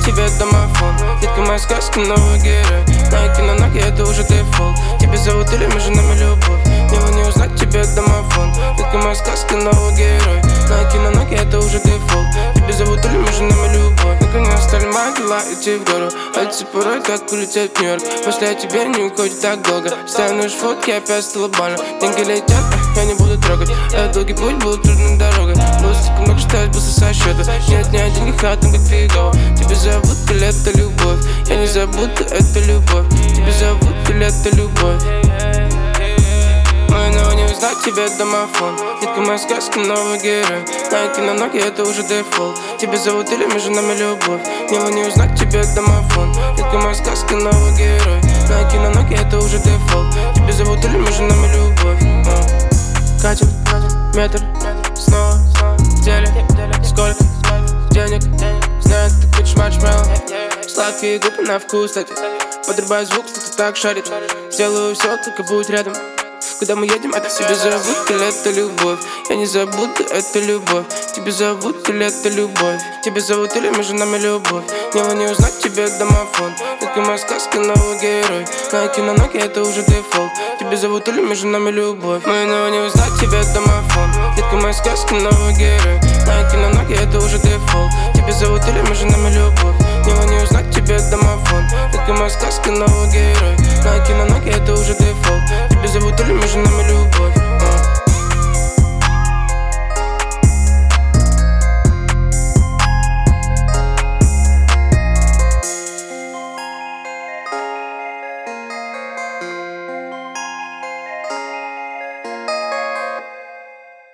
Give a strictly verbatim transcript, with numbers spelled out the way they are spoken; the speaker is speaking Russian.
тебе домофон. Детка, моя сказка, новый герой. Найки на ноги, это уже дефолт. Тебя зовут или между нами любовь. Его не узнать, тебе домофон. Детка, моя сказка, новый герой. Найки на ноги, это уже дефолт. Тебя зовут или между нами любовь. Наконец стали мои дела идти в гору. Пальцы порой как улететь в Нью-Йорк. После тебя не уходит так долго. Ставим лишь фотки, опять стало больно. Деньги летят, я не буду трогать. Этот долгий путь был трудной дорогой. Было столько много, что я сбился со счета. Нет, не о деньгах, а там как фигово. Тебя зовут или это любовь. Я не забуду, это любовь. Тебя зовут или это любовь. Мы но не узнать, тебе домофон. Детка, моя сказка, новый герой. Найки на ноги, это уже дефолт. Тебя зовут или между нами любовь. Него не узнать, тебе домофон. Детка, моя сказка, новый герой. Найки на ноги, это уже дефолт. Тебя зовут или между нами любовь. Катим, метр, снова в деле. Сколько денег? Знаю, ты хочешь маршмеллоу. Сладкие губы на вкус, кстати. Подрубай звук, кто-то так шарит. Сделаю все, только будь рядом. Куда мы едем, это тебе зовут или это любовь. Я не забуду, это любовь. Тебе зовут или это любовь. Тебе зовут или между нами любовь. Него не узнать, тебе домофон. Детка, моя сказка, новый герой. Найки на ноги, это уже дефолт. Тебе зовут или между нами любовь. Мы но не узнать, тебе домофон. Детка, моя сказка, новый герой. Найки на ноги, это уже дефолт. Тебе зовут или между нами любовь. Него не узнать, тебе домофон. Детка, моя сказка, новый